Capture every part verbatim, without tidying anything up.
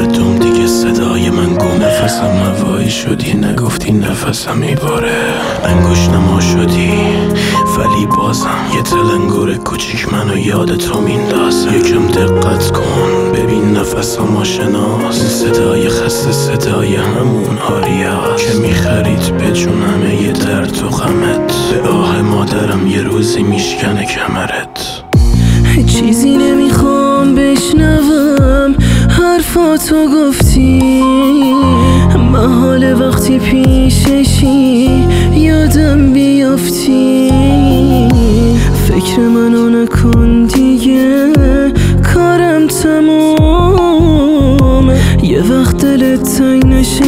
مردم دیگه صدای من گم. نفسم هوایی شدی نگفتی نفسم میباره. انگوش نما شدی ولی بازم یه تلنگور کوچیک منو یاد تو میندازه. یکم دقت کن ببین نفسم آشناست. صدای خسته صدای همون آریاست که میخرید به جونم یه درد و غمت. به آه مادرم یه روزی میشکنه کمرت. چیزی نمیخوام بشنوم حرفاتو گفتی. محال وقتی پیششی یادم بیافتی. فکر منو نکن دیگه کارم تموم. یه وقت دلت تنگ نشه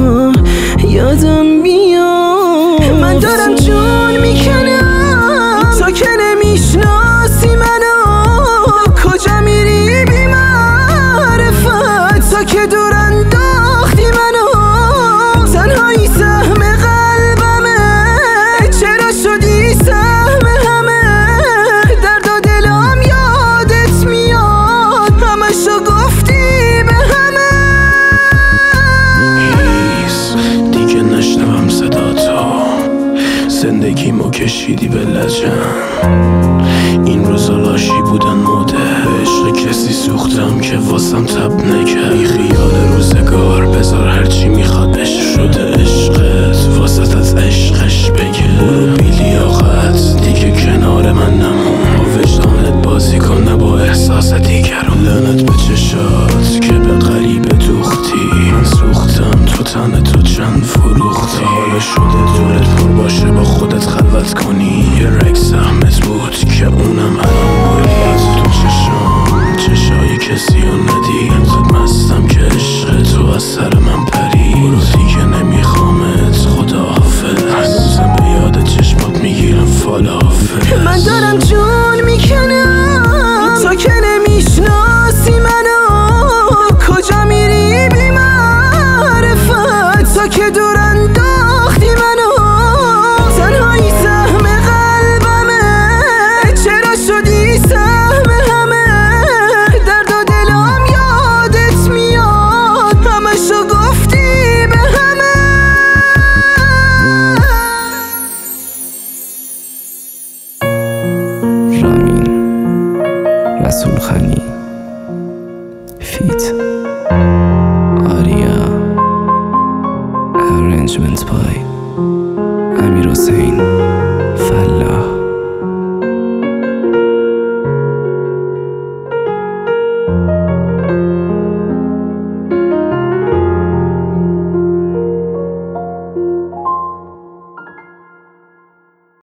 یادم بیاد. من دارم جون میکنم تا که نمیشناسی منو. کجا میری بی معرفت تا که دور انداختی منو. تنهایی سهم قلبمه چرا شدی سهم همه. درد و دلم یادت میاد همشو گفتی به همه. هیس دیگه نشنوم صدا تو. زندگیمو کشیدی به لجم. این روزا لاشی بودن موده. به عشق کسی سوختم که واسم تب نکرد. بی خیال روزگار بذار هرچی میخواد عشق شده. عشقت واسط از عشقش بگه. برو بی لیاقت دیگه کنار من نمون. با وجدانت بازی کن نه با احساس دیگرون. لعنت به چشات که به غریبه دوختی. من سوختم تو تن تو چند فروختی. حالا شده دورت پر باشه با خودت خلوت کنی. یه رگ زحمت بود که اونم الان برید. تو چشام چشای کسی رو ندید. انقدر مستم که عشق تو از سر من پرید. برو دیگه نمیخوامت خدا حافظ. هنوزم به یاد چشمات میگیرم فالافل. من دارم جون میکنم تا که نمیشناسی منو. کجا میری بی معرفت تا که دور انداختی منو. تنهایی سهم قلبمه چرا شدی سهم همه. درد و دلم یادت میاد همشو گفتی به همه. رامین رسول خانی فیت آریا. Arrangement by امیر حسین فلا.